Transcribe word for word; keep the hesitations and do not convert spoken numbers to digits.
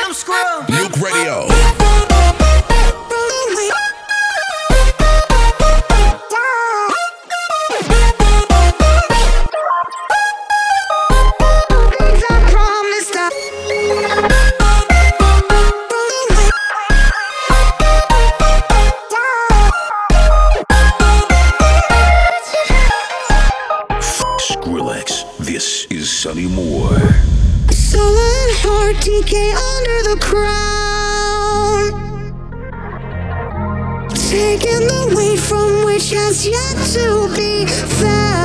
I'm screwed. Nuke Radio. Skrillex, this is Sonny Moore. Sullen heart decay under the crown, taking the weight from which has yet to be found.